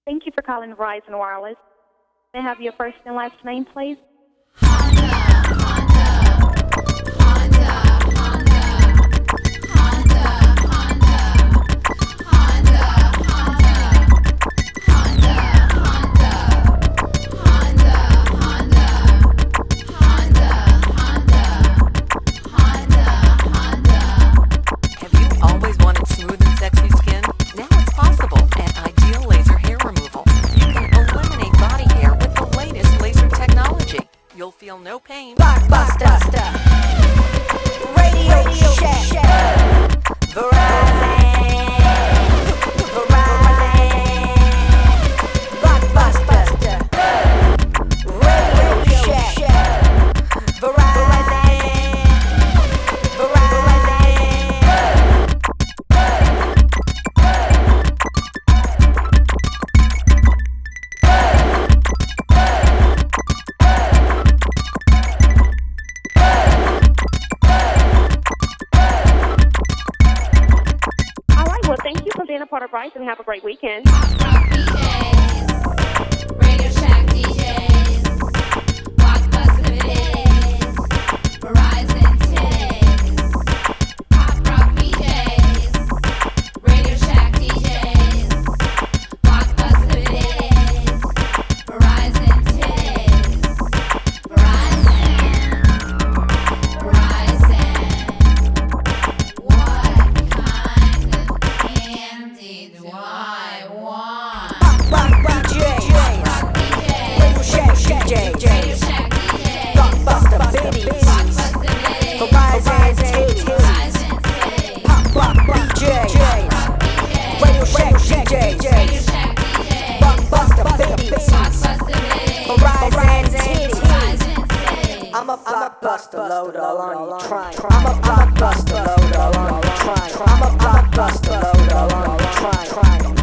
Thank you for calling Verizon Wireless. May I have your first and last name, please? Have you always wanted smooth and sexy skin? Now it's possible at Ideal Laser Hair Removal. You can eliminate body hair with the latest laser technology. You'll feel no pain. Blockbuster, Radio Shack, Verizon, Blockbuster, Radio Shack, Verizon. All right, well, thank you for being a part of Verizon and have a great weekend. Radio Shack DJs, Blockbuster it is, Verizon Tigs, Pop Rock DJs, Radio Shack DJs, Blockbuster it is, Verizon Tigs, Verizon, what kind of candy do I want? Rock DJs, Radio Shack DJs, Blockbuster Biddies, Verizon Titties, Pop Rock DJs, Radio Shack DJs, Blockbuster Biddies, Verizon Titties. I'm a blockbuster loader on you trying. I'm a blockbuster loader on you trying. I'm a blockbuster loader on you trying.